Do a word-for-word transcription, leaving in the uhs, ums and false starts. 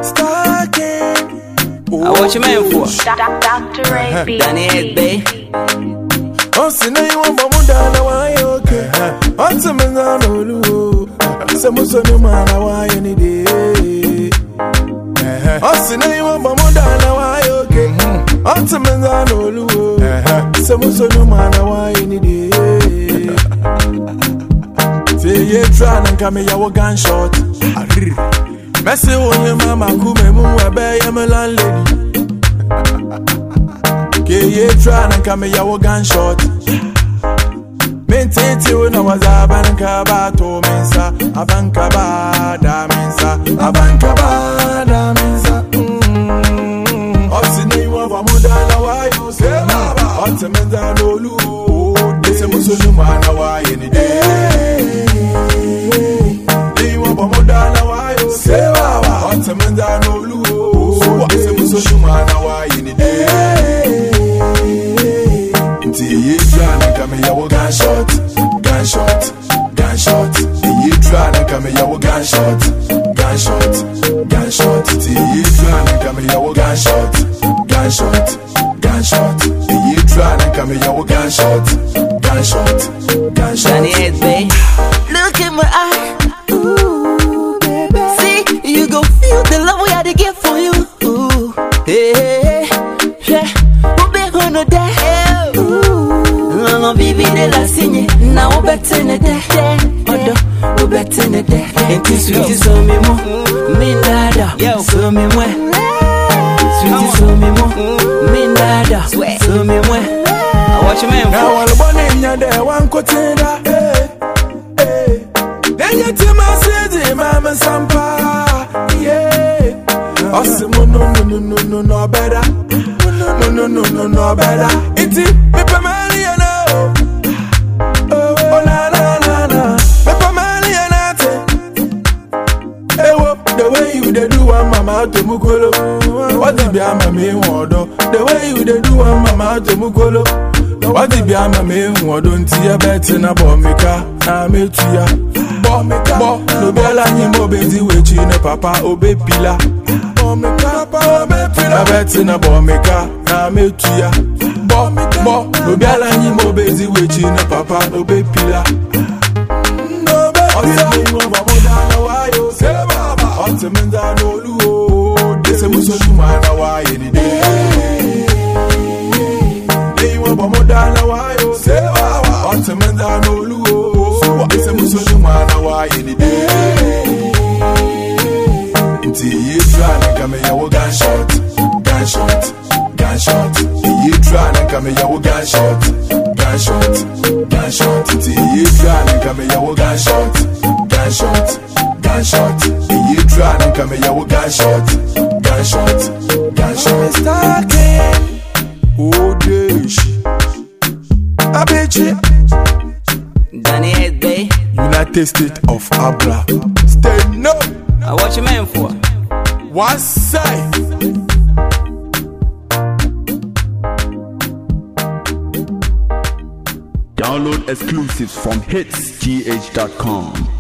I watch your man for Doctor Ray Danny Head Bay. Oh, see now you want Bamuda, now why you okay? On some men are no lu. Some of them are why any day. Oh, see now you want Bamuda, now why you okay? On some men are no lu. Some of them are why any day. Say you try and come here, your gunshot. Messy on your mama, come mu a bay, I'm a landlady. Ke ye try and come here, your gunshot. Maintain till when I was a banka bato mensa, a banka bada mensa, a banka bada mensa. What's the name of a mudana? Why you say, Baba? What's the mensa no lu? This is a Musulman, why any day? Mudana why you say Baba? What's a man that no lu? What's a Musulman why any day? Until you try and come here, your gunshot, gunshot, gunshot. You try and come here, your gunshot, gunshot, gunshot. Until you try and come here, your gunshot, gunshot, gunshot. You try and come here, your gunshot, gunshot, gunshot. Danny Head Bay. Look in my eye. You go feel the love we had to give for you. Ooh, hey, hey, hey. We'll be on a day. Ooh, Mama, baby, de la signe. Now we're better in a day. Odo, we're better in a day. And this sweetie, so me more. Me nada, so me more. Sweetie, so me more. Me nada, so me more. I watch your man now for all the money in your day, one quotada. Hey, hey. Then you tell my city, Mama Sampa. Awesome, no, no, no, no, no, no, better. No, no, no, no, no, better. It's it, me family, you know. Oh, na, na, na, na. Me family, you know. Hey, whoop, the way you they do, I'm mama to mukolo. What the be a mama wado? The way you they do, I'm mama to mukolo. What the be a mama wado? Ntiya beti na bomika, na metuya. Bomika, bo, no bela ni mo bezi wechi ne papa obe pila. Bomika, obe pila. Beti na bomika, na metuya. Bomika, bo, no bela ni mo bezi wechi ne papa obe pila. No be pila. Ose mo bamuda na wayo se baba. Ose menza no lu. Dese musuluma na wayo ni de. Dey mo bamuda na wayo se baba. Ose menza no lu. Dese musuluma na wayo ni de. Until you try and come here, your gunshot, gunshot, gunshot. You try and come here, your gunshot, gunshot, gunshot. Until you try and come here, your gunshot, gunshot, gunshot. You try and come here, your gunshot, gunshot, gunshot. Mister King, oh dish, I bet you. Danny Head Bay. United States of Abra. Stay no. I watch your man for What say? Download exclusives from hits g h dot com.